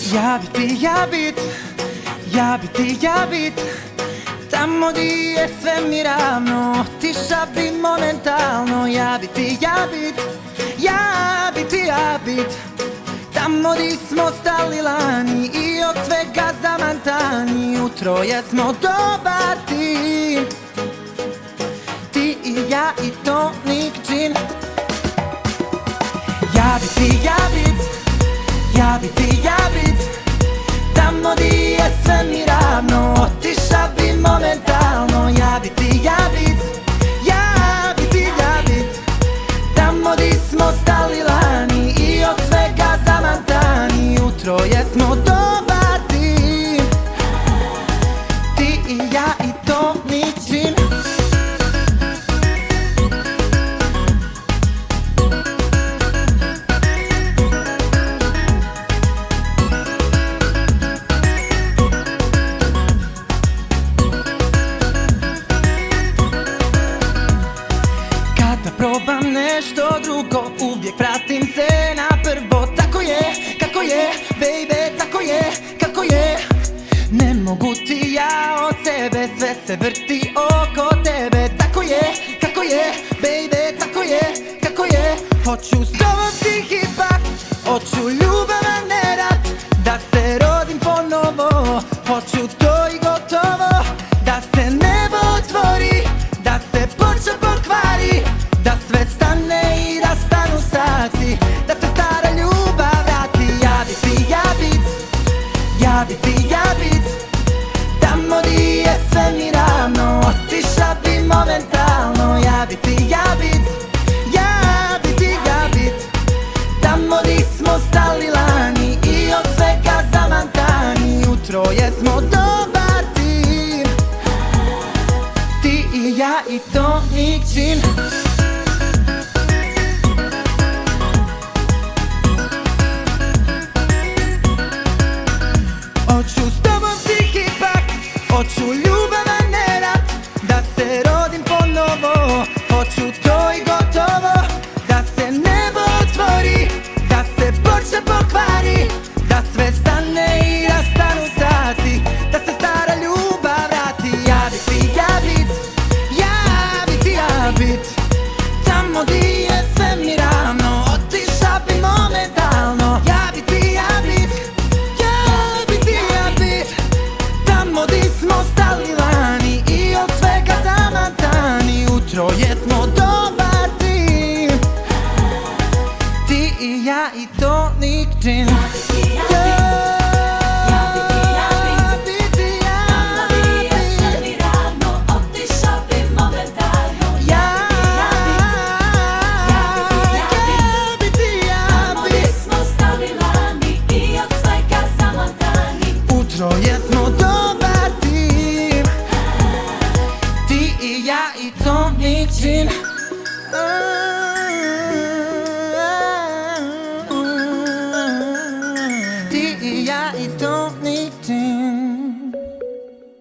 Ja bi ti, ja bit, ja bi ti, ja bit tamo di je sve mi ravno, tiša bi momentalno. Ja bi ti, ja bit, ja bi ti, ja bit tamo di smo stali lani i od svega zamantani. Utroje smo dobar tim, ti i ja i Tonic Gin. Ja bi ti, ja bit, ja bi ti, ja bit tamo di je sve mi ravno, otiša bi momentalno. Ja bi ti, ja bit, ja bi ti, ja bit tamo di smo stali lani i od svega zamantani. Utroje smo dobar tim, ti i ja i Tonic Gin. Probam nešto drugo, uvijek vratim se na prvo. Tako je, kako je, baby, tako je, kako je. Ne mogu ti ja od sebe, sve se vrti oko tebe. Tako je, kako je, baby, tako je, kako je. Hoću s tobom tihi pakt, hoću ljubav a ne rat, da se rodim ponovo. Hoću to i gotovo, da se nebo otvori, da se poča pokvari, da sve stane i da stanu sati, da se stara ljubav vrati. Ja bi ti, ja bit, ja bi ti, ja bit tamo di je sve mi ravno, otiša bi momentalno. Ja bi ti, ja bit, ja bi ti, ja bit tamo di smo stali lani i od svega zamantani. Utroje smo dobar tim, ti i ja i Tonic Gin. Hoću s tobom tihi pakt, hoću ljubav a ne rat, da se rodim ponovo. Hoću to i gotovo, da se nebo otvori, da se počne pokvari, da sve stane i da stanu sati, da se stara ljubav vrati. Ja bi ti, ja bit, ja bi ti, ja bit tamo di je sve mi ravno, otiša bi momentalno. Ja bi ti, ja bit, tamo di smo stali lani i od svega zamantani. Utroje smo dobar tim, ti i ja i Tonic Gin. Utroje smo dobar tim, ti i ja i Tonic Gin.